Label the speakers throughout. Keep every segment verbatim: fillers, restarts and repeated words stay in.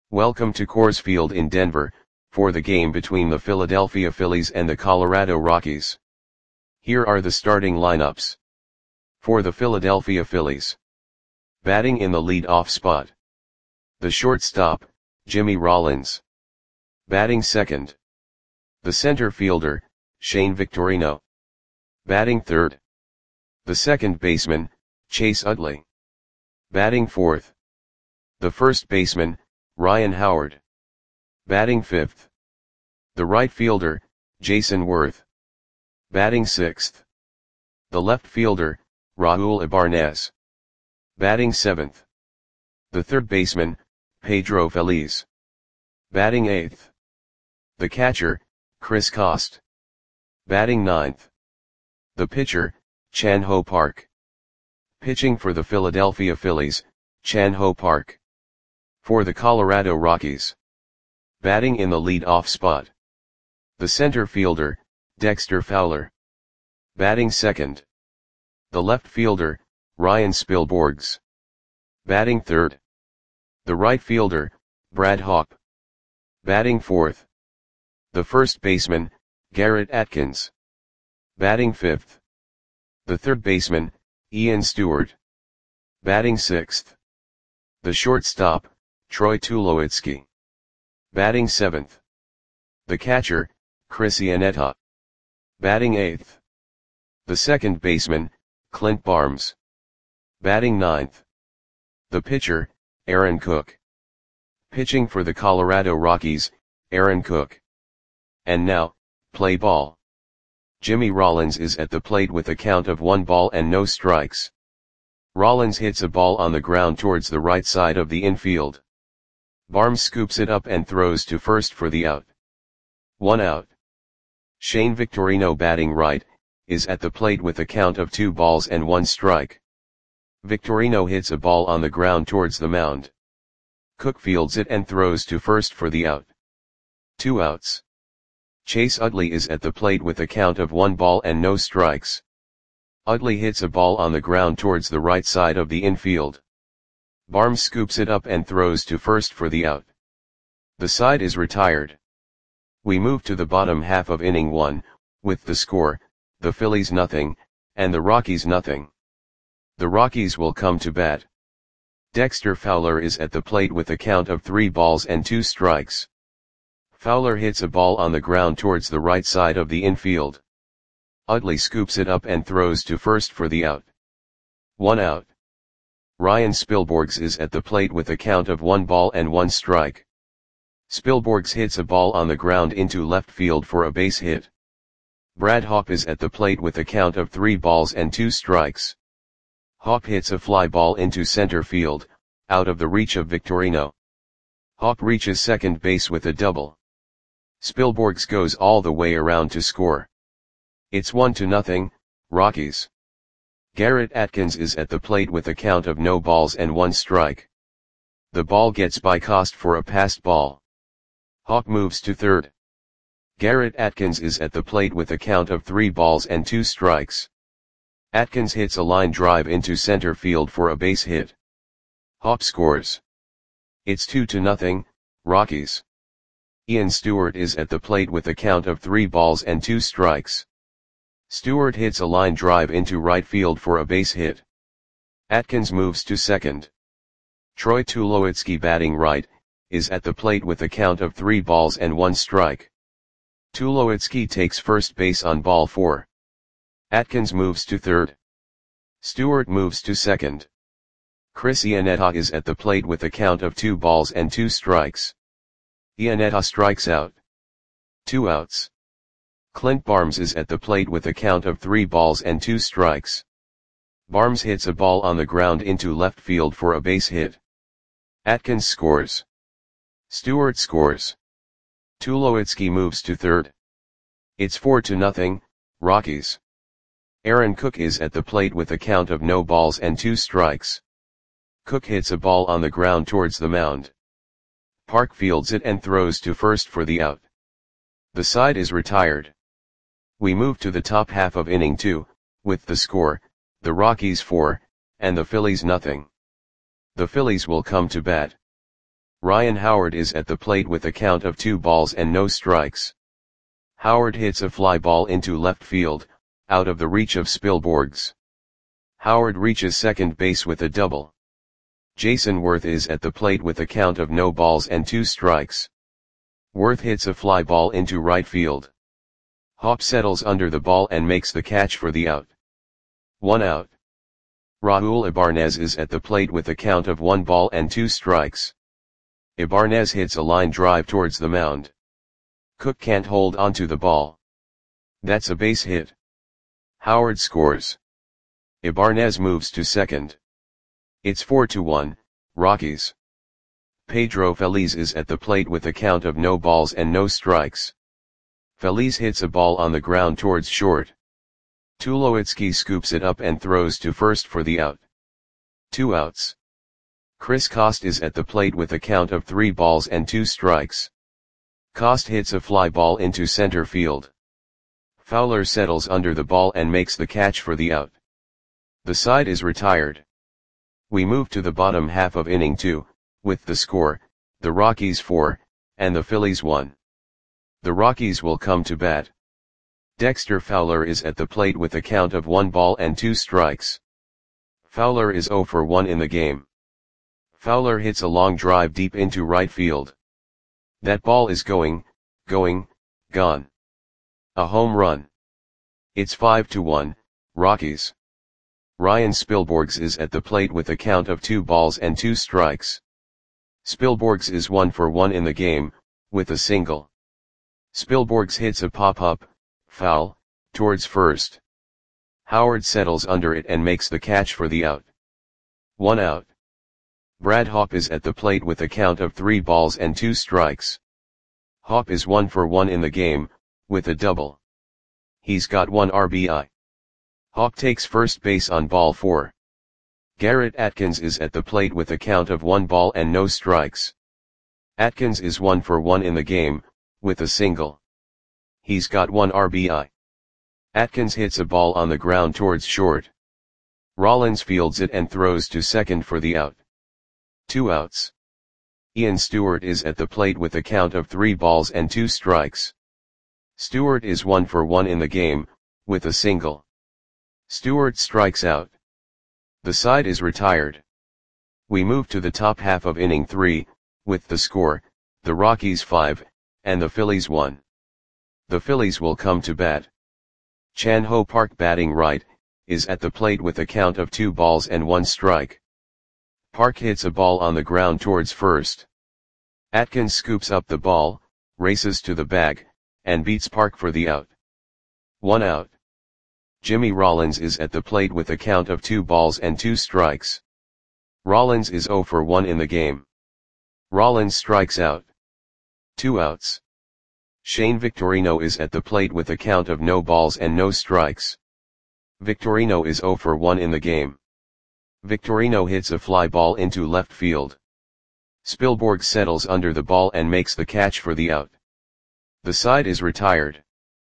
Speaker 1: Welcome to Coors Field in Denver, for the game between the Philadelphia Phillies and the Colorado Rockies. Here are the starting lineups. For the Philadelphia Phillies. Batting in the lead-off spot. The shortstop, Jimmy Rollins. Batting second. The center fielder, Shane Victorino. Batting third. The second baseman, Chase Utley. Batting fourth. The first baseman, Ryan Howard. Batting fifth. The right fielder, Jason Worth. Batting sixth. The left fielder, Raul Ibarnez. Batting seventh. The third baseman, Pedro Feliz. Batting eighth. The catcher, Chris Coste. Batting ninth. The pitcher, Chan-Ho Park. Pitching for the Philadelphia Phillies, Chan-Ho Park. For the Colorado Rockies. Batting in the lead-off spot. The center fielder, Dexter Fowler. Batting second. The left fielder, Ryan Spilborghs. Batting third. The right fielder, Brad Hawpe. Batting fourth. The first baseman, Garrett Atkins. Batting fifth. The third baseman, Ian Stewart. Batting sixth. The shortstop, Troy Tulowitzki. Batting seventh. The catcher, Chris Iannetta. Batting eighth. The second baseman, Clint Barnes. Batting ninth. The pitcher, Aaron Cook. Pitching for the Colorado Rockies, Aaron Cook. And now, play ball. Jimmy Rollins is at the plate with a count of one ball and no strikes. Rollins hits a ball on the ground towards the right side of the infield. Barnes scoops it up and throws to first for the out. One out. Shane Victorino, batting right, is at the plate with a count of two balls and one strike. Victorino hits a ball on the ground towards the mound. Cook fields it and throws to first for the out. Two outs. Chase Utley is at the plate with a count of one ball and no strikes. Utley hits a ball on the ground towards the right side of the infield. Barnes scoops it up and throws to first for the out. The side is retired. We move to the bottom half of inning one, with the score, the Phillies nothing, and the Rockies nothing. The Rockies will come to bat. Dexter Fowler is at the plate with a count of three balls and two strikes. Fowler hits a ball on the ground towards the right side of the infield. Utley scoops it up and throws to first for the out. One out. Ryan Spilborghs is at the plate with a count of one ball and one strike. Spilborghs hits a ball on the ground into left field for a base hit. Brad Hawpe is at the plate with a count of three balls and two strikes. Hawpe hits a fly ball into center field, out of the reach of Victorino. Hawpe reaches second base with a double. Spilborghs goes all the way around to score. It's one to nothing, Rockies. Garrett Atkins is at the plate with a count of no balls and one strike. The ball gets by Coste for a passed ball. Hawpe moves to third. Garrett Atkins is at the plate with a count of three balls and two strikes. Atkins hits a line drive into center field for a base hit. Hawpe scores. It's two to nothing, Rockies. Ian Stewart is at the plate with a count of three balls and two strikes. Stewart hits a line drive into right field for a base hit. Atkins moves to second. Troy Tulowitzki, batting right, is at the plate with a count of three balls and one strike. Tulowitzki takes first base on ball four. Atkins moves to third. Stewart moves to second. Chris Iannetta is at the plate with a count of two balls and two strikes. Iannetta strikes out. Two outs. Clint Barnes is at the plate with a count of three balls and two strikes. Barnes hits a ball on the ground into left field for a base hit. Atkins scores. Stewart scores. Tulowitzki moves to third. It's four to nothing, Rockies. Aaron Cook is at the plate with a count of no balls and two strikes. Cook hits a ball on the ground towards the mound. Park fields it and throws to first for the out. The side is retired. We move to the top half of inning two, with the score, the Rockies four, and the Phillies nothing. The Phillies will come to bat. Ryan Howard is at the plate with a count of two balls and no strikes. Howard hits a fly ball into left field, out of the reach of Spilborghs. Howard reaches second base with a double. Jason Worth is at the plate with a count of no balls and two strikes. Worth hits a fly ball into right field. Hop settles under the ball and makes the catch for the out. One out. Raul Ibanez is at the plate with a count of one ball and two strikes. Ibanez hits a line drive towards the mound. Cook can't hold onto the ball. That's a base hit. Howard scores. Ibanez moves to second. It's four to one, Rockies. Pedro Feliz is at the plate with a count of no balls and no strikes. Feliz hits a ball on the ground towards short. Tulowitzki scoops it up and throws to first for the out. Two outs. Chris Cost is at the plate with a count of three balls and two strikes. Cost hits a fly ball into center field. Fowler settles under the ball and makes the catch for the out. The side is retired. We move to the bottom half of inning two, with the score, the Rockies four, and the Phillies one. The Rockies will come to bat. Dexter Fowler is at the plate with a count of one ball and two strikes. Fowler is zero for one in the game. Fowler hits a long drive deep into right field. That ball is going, going, gone. A home run. It's five to one, Rockies. Ryan Spilborghs is at the plate with a count of two balls and two strikes. Spilborghs is one for one in the game, with a single. Spilborghs hits a pop-up, foul, towards first. Howard settles under it and makes the catch for the out. One out. Brad Hawpe is at the plate with a count of three balls and two strikes. Hawpe is one for one in the game, with a double. He's got one R B I. Hawpe takes first base on ball four. Garrett Atkins is at the plate with a count of one ball and no strikes. Atkins is one for one in the game, with a single. He's got one R B I. Atkins hits a ball on the ground towards short. Rollins fields it and throws to second for the out. Two outs. Ian Stewart is at the plate with a count of three balls and two strikes. Stewart is one for one in the game, with a single. Stewart strikes out. The side is retired. We move to the top half of inning three, with the score, the Rockies five, and the Phillies one. The Phillies will come to bat. Chan Ho Park, batting right, is at the plate with a count of two balls and one strike. Park hits a ball on the ground towards first. Atkins scoops up the ball, races to the bag, and beats Park for the out. One out. Jimmy Rollins is at the plate with a count of two balls and two strikes. Rollins is zero for one in the game. Rollins strikes out. Two outs. Shane Victorino is at the plate with a count of no balls and no strikes. Victorino is zero for one in the game. Victorino hits a fly ball into left field. Spilborghs settles under the ball and makes the catch for the out. The side is retired.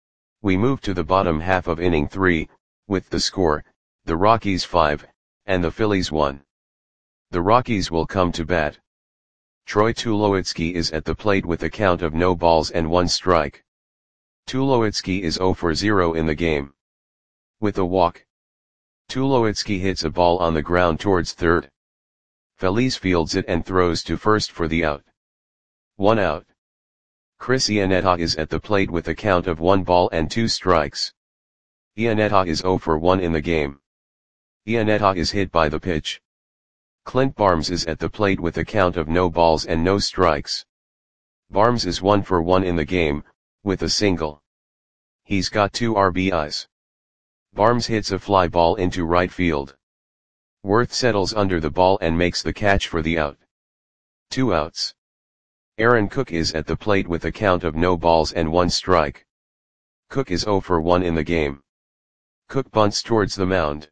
Speaker 1: We move to the bottom half of inning three, with the score, the Rockies five, and the Phillies one. The Rockies will come to bat. Troy Tulowitzki is at the plate with a count of no balls and one strike. Tulowitzki is zero for zero in the game. With a walk. Tulowitzki hits a ball on the ground towards third. Feliz fields it and throws to first for the out. One out. Chris Iannetta is at the plate with a count of one ball and two strikes. Iannetta is zero for one in the game. Iannetta is hit by the pitch. Clint Barnes is at the plate with a count of no balls and no strikes. Barnes is one for one in the game, with a single. He's got two R B Is. Barnes hits a fly ball into right field. Worth settles under the ball and makes the catch for the out. Two outs. Aaron Cook is at the plate with a count of no balls and one strike. Cook is zero for one in the game. Cook bunts towards the mound.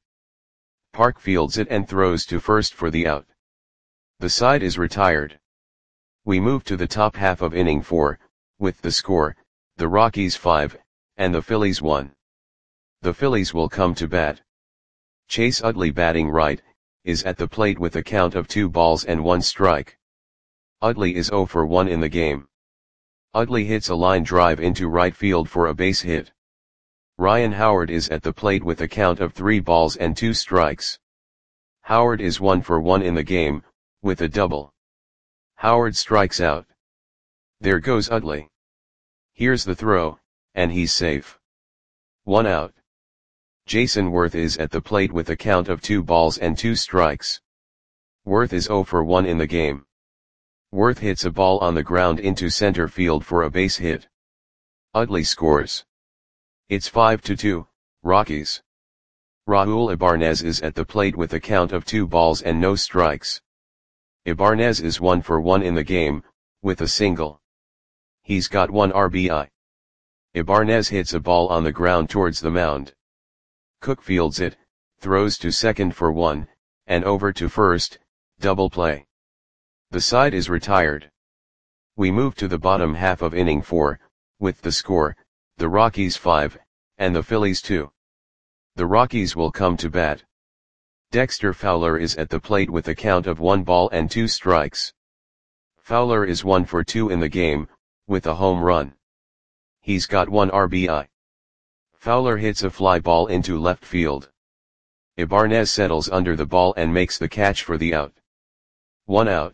Speaker 1: Park fields it and throws to first for the out. The side is retired. We move to the top half of inning four, with the score, the Rockies five, and the Phillies one. The Phillies will come to bat. Chase Utley, batting right, is at the plate with a count of two balls and one strike. Utley is zero for one in the game. Utley hits a line drive into right field for a base hit. Ryan Howard is at the plate with a count of three balls and two strikes. Howard is one for one in the game, with a double. Howard strikes out. There goes Utley. Here's the throw, and he's safe. One out. Jason Worth is at the plate with a count of two balls and two strikes. Worth is zero for one in the game. Worth hits a ball on the ground into center field for a base hit. Utley scores. It's five to two, Rockies. Raul Ibanez is at the plate with a count of two balls and no strikes. Ibanez is one for one in the game, with a single. He's got one R B I. Ibanez hits a ball on the ground towards the mound. Cook fields it, throws to second for one, and over to first, double play. The side is retired. We move to the bottom half of inning four, with the score, the Rockies five, and the Phillies two. The Rockies will come to bat. Dexter Fowler is at the plate with a count of one ball and two strikes. Fowler is one for two in the game, with a home run. He's got one R B I. Fowler hits a fly ball into left field. Ibanez settles under the ball and makes the catch for the out. One out.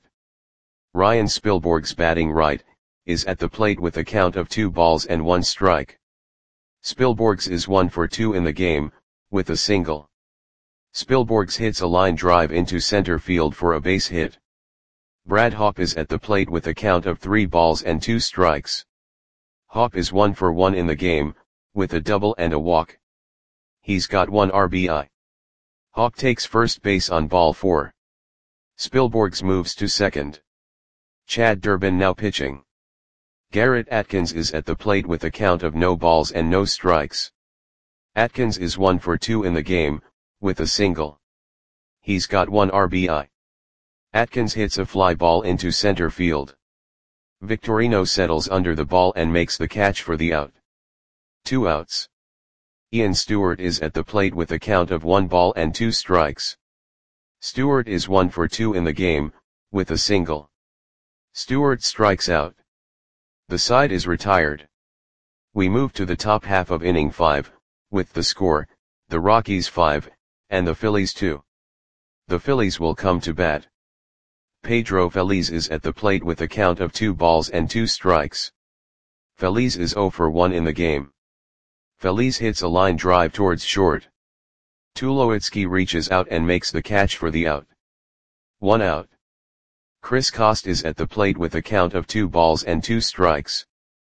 Speaker 1: Ryan Spilborghs, batting right, is at the plate with a count of two balls and one strike. Spilborghs is one for two in the game, with a single. Spilborghs hits a line drive into center field for a base hit. Brad Hawpe is at the plate with a count of three balls and two strikes. Hawpe is one for one in the game, with a double and a walk. He's got one R B I. Hawpe takes first base on ball four. Spilborghs moves to second. Chad Durbin now pitching. Garrett Atkins is at the plate with a count of no balls and no strikes. Atkins is one for two in the game, with a single. He's got one R B I. Atkins hits a fly ball into center field. Victorino settles under the ball and makes the catch for the out. Two outs. Ian Stewart is at the plate with a count of one ball and two strikes. Stewart is one for two in the game, with a single. Stewart strikes out. The side is retired. We move to the top half of inning five, with the score, the Rockies five, and the Phillies two. The Phillies will come to bat. Pedro Feliz is at the plate with a count of two balls and two strikes. Feliz is zero for one in the game. Feliz hits a line drive towards short. Tulowitzki reaches out and makes the catch for the out. One out. Chris Coste is at the plate with a count of two balls and two strikes.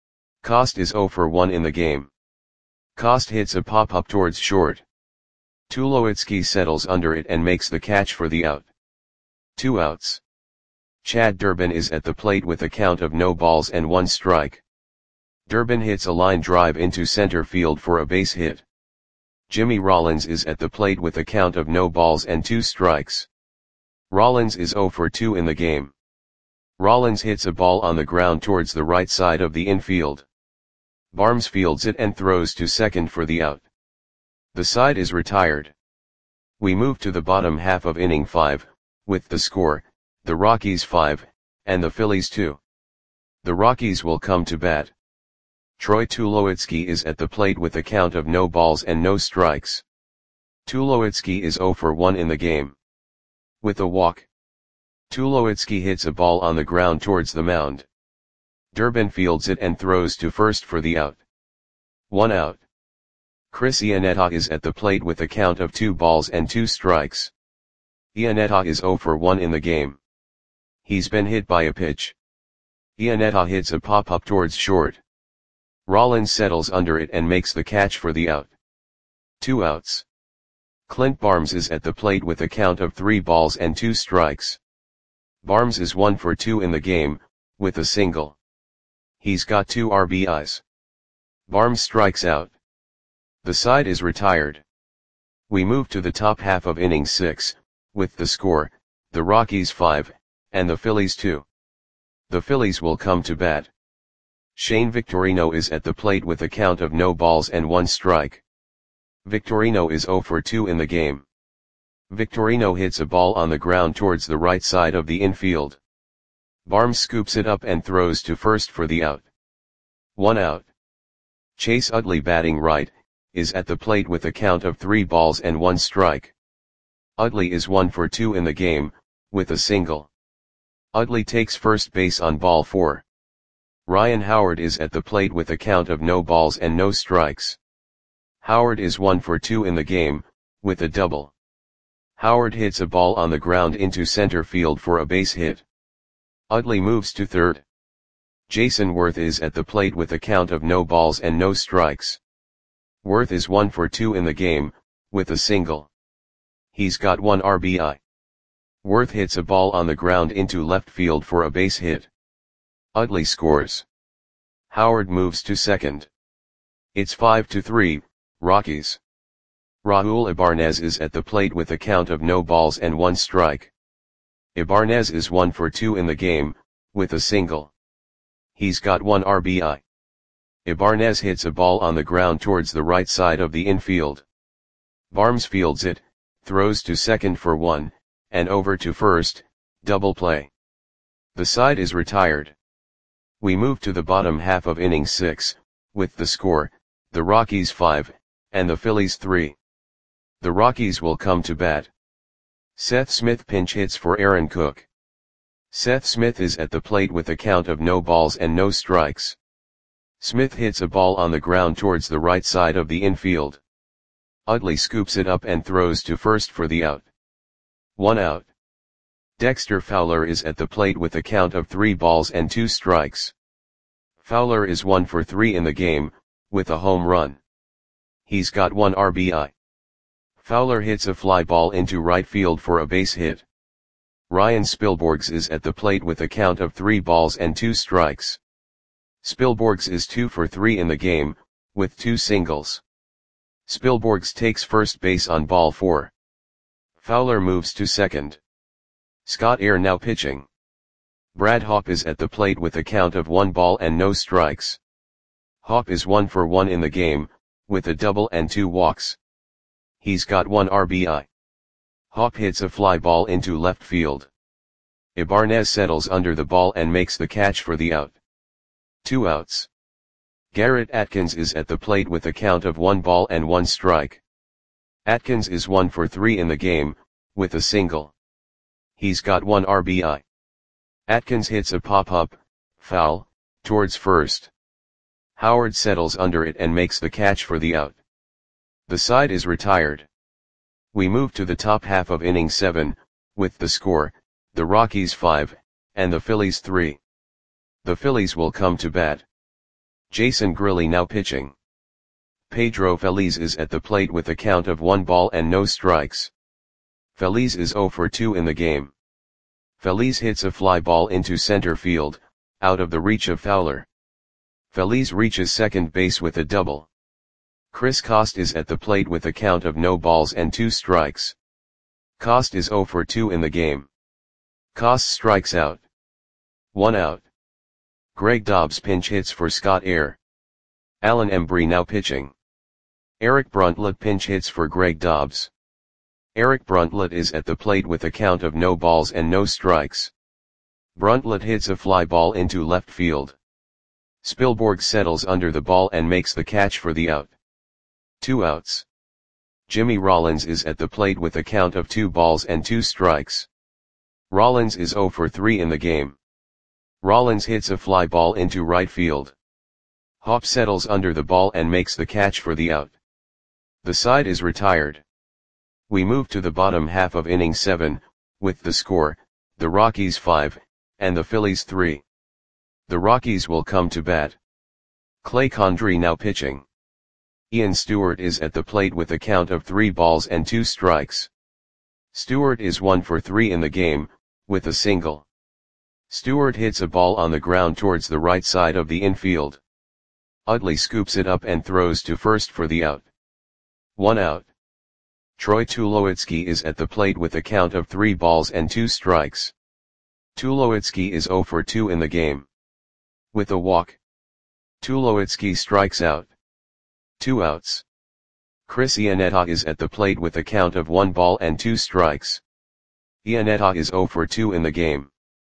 Speaker 1: Coste is zero for one in the game. Coste hits a pop-up towards short. Tulowitzki settles under it and makes the catch for the out. Two outs. Chad Durbin is at the plate with a count of no balls and one strike. Durbin hits a line drive into center field for a base hit. Jimmy Rollins is at the plate with a count of no balls and two strikes. Rollins is zero for two in the game. Rollins hits a ball on the ground towards the right side of the infield. Barnes fields it and throws to second for the out. The side is retired. We move to the bottom half of inning five, with the score, the Rockies five, and the Phillies two. The Rockies will come to bat. Troy Tulowitzki is at the plate with a count of no balls and no strikes. Tulowitzki is zero for one in the game. With a walk. Tulowitzki hits a ball on the ground towards the mound. Durbin fields it and throws to first for the out. One out. Chris Iannetta is at the plate with a count of two balls and two strikes. Iannetta is zero for one in the game. He's been hit by a pitch. Iannetta hits a pop-up towards short. Rollins settles under it and makes the catch for the out. Two outs. Clint Barnes is at the plate with a count of three balls and two strikes. Barnes is one for two in the game, with a single. He's got two R B Is. Barnes strikes out. The side is retired. We move to the top half of inning six, with the score, the Rockies five, and the Phillies two. The Phillies will come to bat. Shane Victorino is at the plate with a count of no balls and one strike. Victorino is zero for two in the game. Victorino hits a ball on the ground towards the right side of the infield. Barnes scoops it up and throws to first for the out. One out. Chase Utley, batting right, is at the plate with a count of three balls and one strike. Utley is one for two in the game, with a single. Utley takes first base on ball four. Ryan Howard is at the plate with a count of no balls and no strikes. Howard is one for two in the game, with a double. Howard hits a ball on the ground into center field for a base hit. Utley moves to third. Jason Worth is at the plate with a count of no balls and no strikes. Worth is one for two in the game, with a single. He's got one R B I. Worth hits a ball on the ground into left field for a base hit. Utley scores. Howard moves to second. It's five to three, Rockies. Raul Ibanez is at the plate with a count of no balls and one strike. Ibanez is one for two in the game, with a single. He's got one R B I. Ibanez hits a ball on the ground towards the right side of the infield. Barnes fields it, throws to second for one, and over to first, double play. The side is retired. We move to the bottom half of inning six, with the score, the Rockies five, and the Phillies three. The Rockies will come to bat. Seth Smith pinch hits for Aaron Cook. Seth Smith is at the plate with a count of no balls and no strikes. Smith hits a ball on the ground towards the right side of the infield. Utley scoops it up and throws to first for the out. One out. Dexter Fowler is at the plate with a count of three balls and two strikes. Fowler is one for three in the game, with a home run. He's got one R B I. Fowler hits a fly ball into right field for a base hit. Ryan Spilborghs is at the plate with a count of three balls and two strikes. Spilborghs is two for three in the game, with two singles. Spilborghs takes first base on ball four. Fowler moves to second. Scott Air now pitching. Brad Hawpe is at the plate with a count of one ball and no strikes. Hawpe is one for one in the game, with a double and two walks. He's got one R B I. Hawpe hits a fly ball into left field. Ibanez settles under the ball and makes the catch for the out. Two outs. Garrett Atkins is at the plate with a count of one ball and one strike. Atkins is one for three in the game, with a single. He's got one R B I. Atkins hits a pop-up, foul, towards first. Howard settles under it and makes the catch for the out. The side is retired. We move to the top half of inning seven, with the score, the Rockies five, and the Phillies three. The Phillies will come to bat. Jason Grilli now pitching. Pedro Feliz is at the plate with a count of one ball and no strikes. Feliz is zero for two in the game. Feliz hits a fly ball into center field, out of the reach of Fowler. Feliz reaches second base with a double. Chris Coste is at the plate with a count of no balls and two strikes. Coste is zero for two in the game. Coste strikes out. One out. Greg Dobbs pinch hits for Scott Air. Alan Embry now pitching. Eric Bruntlett pinch hits for Greg Dobbs. Eric Bruntlett is at the plate with a count of no balls and no strikes. Bruntlett hits a fly ball into left field. Spilborghs settles under the ball and makes the catch for the out. Two outs. Jimmy Rollins is at the plate with a count of two balls and two strikes. Rollins is zero for three in the game. Rollins hits a fly ball into right field. Hawpe settles under the ball and makes the catch for the out. The side is retired. We move to the bottom half of inning seven, with the score, the Rockies five, and the Phillies three. The Rockies will come to bat. Clay Condrey now pitching. Ian Stewart is at the plate with a count of three balls and two strikes. Stewart is one for three in the game, with a single. Stewart hits a ball on the ground towards the right side of the infield. Utley scoops it up and throws to first for the out. One out. Troy Tulowitzki is at the plate with a count of three balls and two strikes. Tulowitzki is zero for two in the game. With a walk. Tulowitzki strikes out. Two outs. Chris Iannetta is at the plate with a count of one ball and two strikes. Iannetta is zero for two in the game.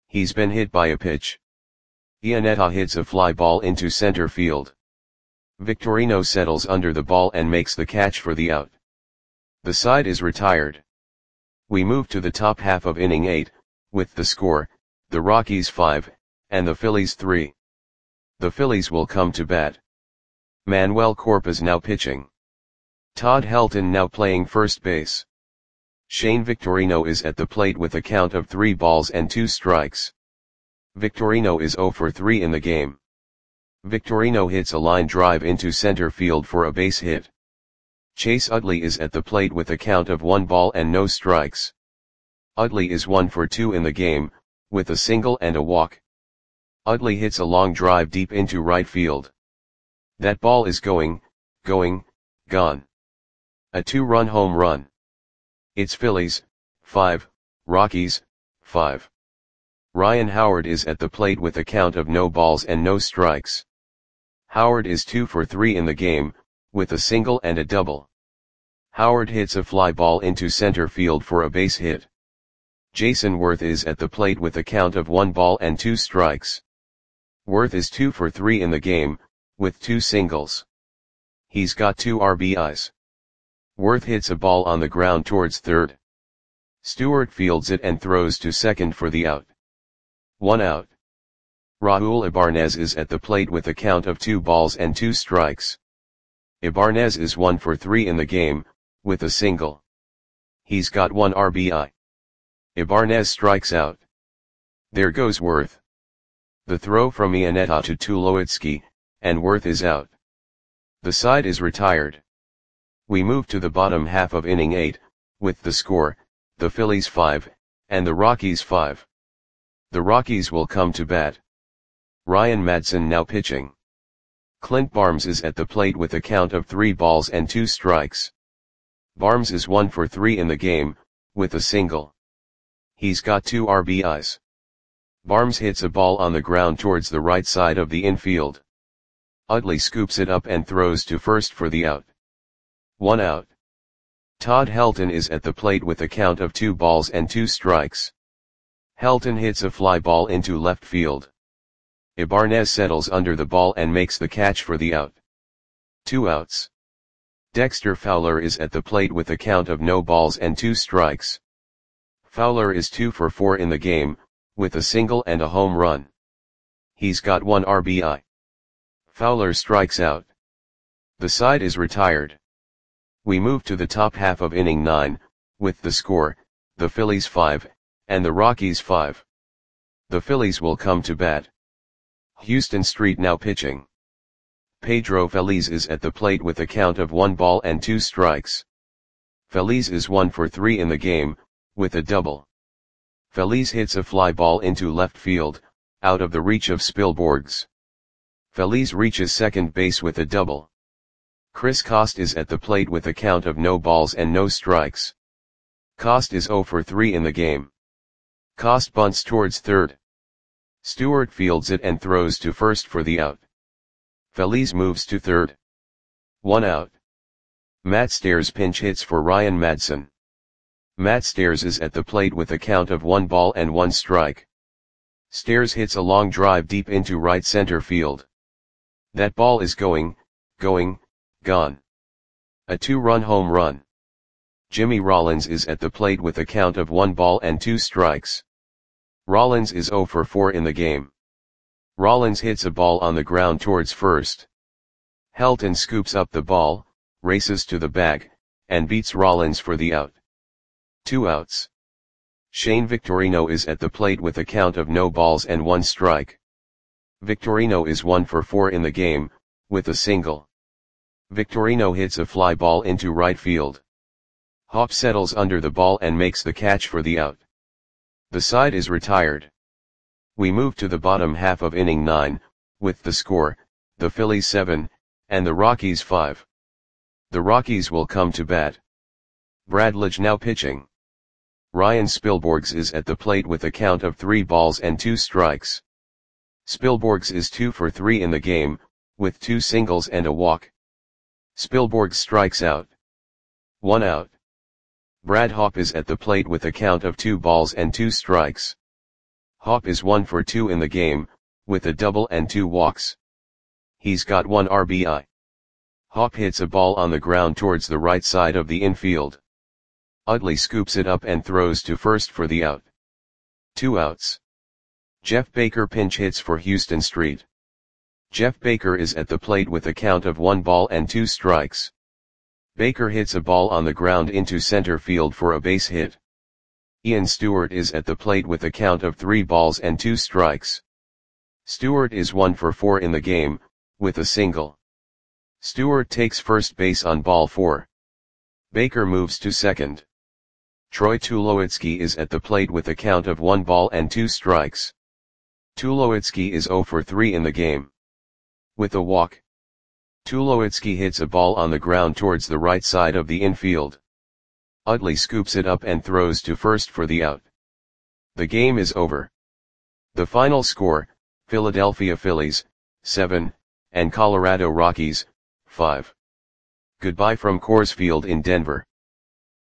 Speaker 1: He's been hit by a pitch. Iannetta hits a fly ball into center field. Victorino settles under the ball and makes the catch for the out. The side is retired. We move to the top half of inning eight, with the score, the Rockies five, and the Phillies three. The Phillies will come to bat. Manuel Corpus now pitching. Todd Helton now playing first base. Shane Victorino is at the plate with a count of three balls and two strikes. Victorino is zero for three in the game. Victorino hits a line drive into center field for a base hit. Chase Utley is at the plate with a count of one ball and no strikes. Utley is one for two in the game, with a single and a walk. Utley hits a long drive deep into right field. That ball is going, going, gone. A two-run home run. It's Phillies, five, Rockies, five. Ryan Howard is at the plate with a count of no balls and no strikes. Howard is two for three in the game, with a single and a double. Howard hits a fly ball into center field for a base hit. Jason Worth is at the plate with a count of one ball and two strikes. Worth is two for three in the game, with two singles. He's got two R B Is. Worth hits a ball on the ground towards third. Stewart fields it and throws to second for the out. One out. Raul Ibanez is at the plate with a count of two balls and two strikes. Ibanez is one for three in the game, with a single. He's got one R B I. Ibanez strikes out. There goes Worth. The throw from Iannetta to Tulowitzki, and Worth is out. The side is retired. We move to the bottom half of inning eight, with the score, the Phillies five, and the Rockies five. The Rockies will come to bat. Ryan Madson now pitching. Clint Barnes is at the plate with a count of three balls and two strikes. Barnes is one for three in the game, with a single. He's got two R B Is. Barnes hits a ball on the ground towards the right side of the infield. Utley scoops it up and throws to first for the out. One out. Todd Helton is at the plate with a count of two balls and two strikes. Helton hits a fly ball into left field. Ibanez settles under the ball and makes the catch for the out. Two outs. Dexter Fowler is at the plate with a count of no balls and two strikes. Fowler is two for four in the game, with a single and a home run. He's got one R B I. Fowler strikes out. The side is retired. We move to the top half of inning nine, with the score, the Phillies five, and the Rockies five. The Phillies will come to bat. Houston Street now pitching. Pedro Feliz is at the plate with a count of one ball and two strikes. Feliz is one for three in the game, with a double. Feliz hits a fly ball into left field, out of the reach of Spielborgs. Feliz reaches second base with a double. Chris Coste is at the plate with a count of no balls and no strikes. Coste is zero for three in the game. Coste bunts towards third. Stewart fields it and throws to first for the out. Feliz moves to third. One out. Matt Stairs pinch hits for Ryan Madson. Matt Stairs is at the plate with a count of one ball and one strike. Stairs hits a long drive deep into right center field. That ball is going, going, gone. A two-run home run. Jimmy Rollins is at the plate with a count of one ball and two strikes. Rollins is zero for four in the game. Rollins hits a ball on the ground towards first. Helton scoops up the ball, races to the bag, and beats Rollins for the out. Two outs. Shane Victorino is at the plate with a count of no balls and one strike. Victorino is one for four in the game, with a single. Victorino hits a fly ball into right field. Hopp settles under the ball and makes the catch for the out. The side is retired. We move to the bottom half of inning nine, with the score, the Phillies seven, and the Rockies five. The Rockies will come to bat. Brad Lidge now pitching. Ryan Spielborgs is at the plate with a count of three balls and two strikes. Spielborgs is two for three in the game, with two singles and a walk. Spielborgs strikes out. One out. Brad Hopp is at the plate with a count of two balls and two strikes. Hop is one for two in the game, with a double and two walks. He's got one R B I. Hop hits a ball on the ground towards the right side of the infield. Utley scoops it up and throws to first for the out. Two outs. Jeff Baker pinch hits for Houston Street. Jeff Baker is at the plate with a count of one ball and two strikes. Baker hits a ball on the ground into center field for a base hit. Ian Stewart is at the plate with a count of three balls and two strikes. Stewart is one for four in the game, with a single. Stewart takes first base on ball four. Baker moves to second. Troy Tulowitzki is at the plate with a count of one ball and two strikes. Tulowitzki is zero for three in the game. With a walk. Tulowitzki hits a ball on the ground towards the right side of the infield. Utley scoops it up and throws to first for the out. The game is over. The final score, Philadelphia Phillies, seven, and Colorado Rockies, five. Goodbye from Coors Field in Denver.